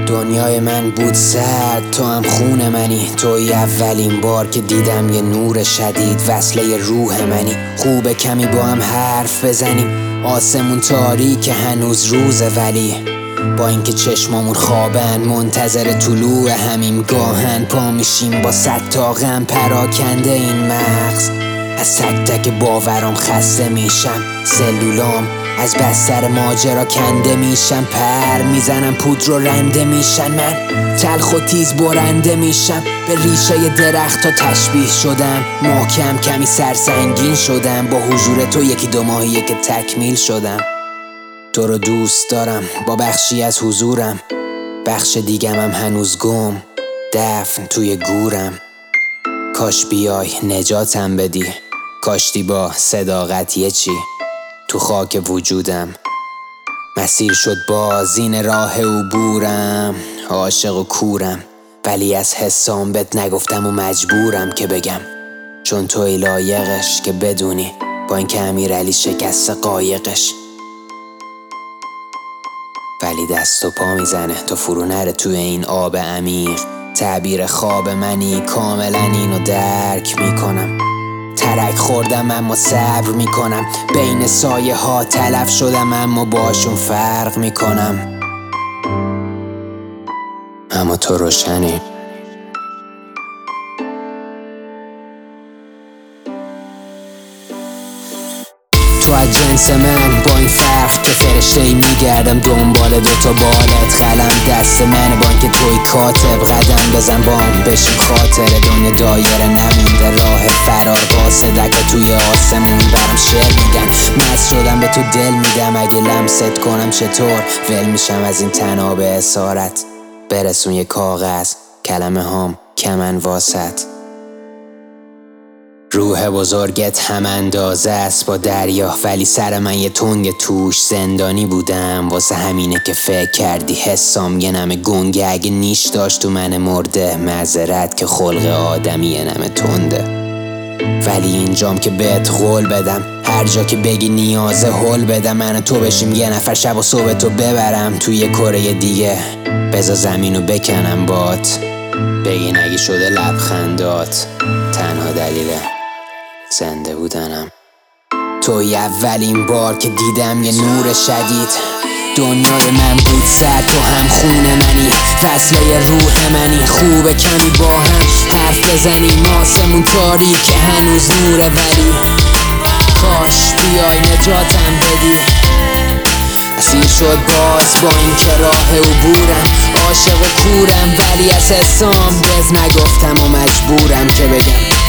دنیای من بود سرد، تو هم خون منی. توی اولین بار که دیدم یه نور شدید، وصله روح منی. خوبه کمی با هم حرف بزنیم، آسمون تاریک هنوز روزه، ولی با اینکه چشمامون خوابن منتظر طلوع همین گاهن. پا میشیم با 100 تا غم، پراکنده این مغز. از تک تک باورام خسته میشم، سلولام از بستر ماجرا کنده میشم. پر میزنم پودر و رنده میشن، من تلخ و تیز برنده میشم. به ریشه درخت ها تشبیه شدم، محکم کمی سرسنگین شدم. با حضور تو یکی دو ماهیه که تکمیل شدم. تو رو دوست دارم با بخشی از حضورم، بخش دیگم هم هنوز گم، دفن توی گورم. کاش بیای نجاتم بدی، کاشتی با صداقت یه چی تو خاک وجودم. مسیر شد بازین راه عبورم، عاشق و کورم، ولی از حسام بهت نگفتم و مجبورم که بگم، چون توی لایقش که بدونی. با اینکه امیرعلی شکست قایقش، ولی دست و پا میزنه تا فرو نره توی این آب عمیق. تعبیر خواب منی، کاملا اینو درک میکنم. ترک خوردم اما صبر میکنم، بین سایه ها تلف شدم اما باشون فرق میکنم. اما تو روشنی. تو از جنس من، با این فرق که فرشته‌ای میگردم دنبال دوتا بالت. قلم دست منه، با اینکه توی کاتب. قدم بزن بام بشیم خاطره، دنیا دایره نمونده. راه فرار قاصدکا توی آسمون برام شعر میگن. مست شدم به تو دل میدم، اگه لمست کنم چطور ول میشم از این تناب اسارت. برسون یه کاغذ، کلمه هام کمن واسط. روح بزرگت هم اندازه است با دریا، ولی سر من یه تنگ توش. زندانی بودم واسه همینه که فکر کردی حسام یه نمه گنگه. اگه نیش داشت تو من مرده، معذرت که خلق آدمی یه نمه تنده. ولی اینجام که بهت قول بدم، هر جا که بگی نیازه هل بدم. من و تو بشیم یه نفر، شب و صبح تو ببرم توی یه کره دیگه. بذار زمینو بکنم بات، بگی نگی شده لبخندات. تنها دلیله زنده بودنم. توی اولین بار که دیدم یه نور شدید، دنیای من بود سرد، تو هم خون منی، وصله روح منی. خوبه کمی با هم حرف بزنیم، آسمون تاریک هنوز نوره، ولی کاش بیای نجاتم بدی. اسیر شد باز با این که راه عبورم، عاشق و کورم، ولی از حسام بز نگفتم و مجبورم که بگم،